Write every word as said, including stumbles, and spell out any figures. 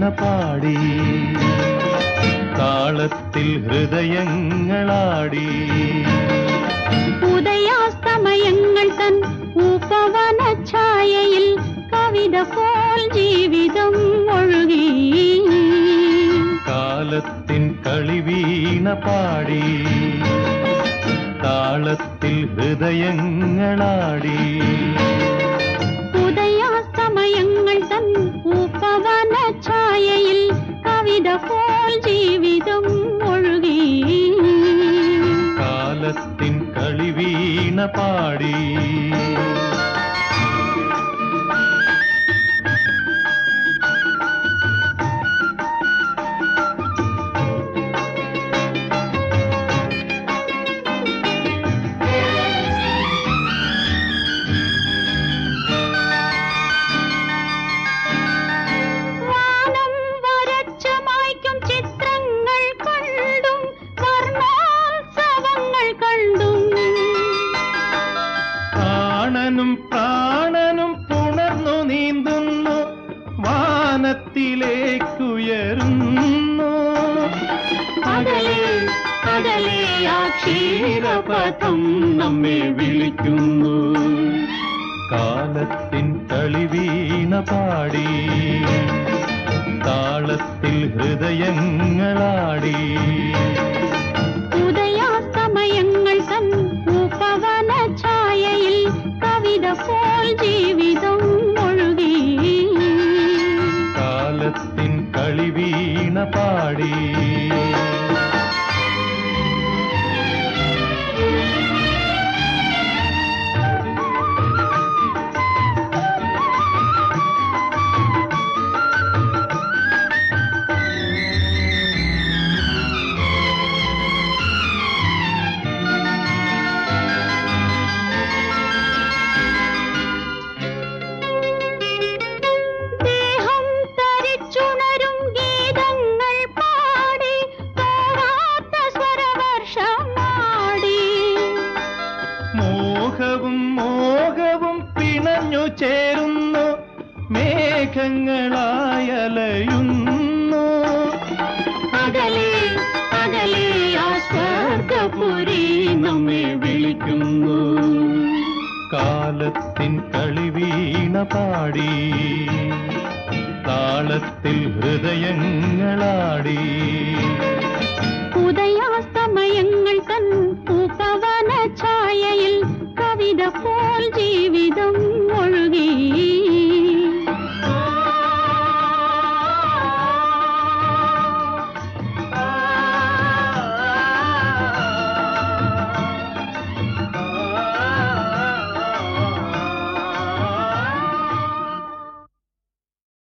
പാടി താളത്തിൽ ഹൃദയങ്ങളാടി ഉദയാസ്തമയങ്ങൾ തൻ ഉപവന ഛായയിൽ കവിത പോൽ ജീവിതം ഒഴുകി കാലത്തിൻ കളിവീണ പാടി താളത്തിൽ ഹൃദയങ്ങളാടി ഉദയാസ്തമയങ്ങൾ തൻ ഉപവന ഛായയിൽ കവിത പോൽ ജീവിതം ഒഴുകി കാലത്തിൻ കളിവീണ പാടി പ്രാണനും പ്രാണനും പുണർന്നു നീന്തുന്നു വാനത്തിലേക്കുയരുന്നു അകലെ അകലെ ആ ക്ഷീരപഥം നമ്മെ വിളിക്കുന്നു കാലത്തിൻ കളിവീണ പാടി താളത്തിൽ ഹൃദയങ്ങളാടി ഉദയാസ്തമയങ്ങൾ തൻ ഉപവന ഛായയിൽ കവിത പോൽ ജീവിതം ഒഴുകി കാലത്തിൻ കളിവീണ പാടി മോഹവും മോഹവും പിണഞ്ഞു ചേരുന്നു മേഘങ്ങളായലയുന്നു അകലെ അകലെ ആ സ്വർഗപുരി നമ്മെ വിളിക്കുന്നു കാലത്തിൻ കളിവീണ പാടി താളത്തിൽ ഹൃദയങ്ങളാടി ഉദയാസ്തമയങ്ങൾ തൻ ഉപവന ഛായയിൽ കവിത പോ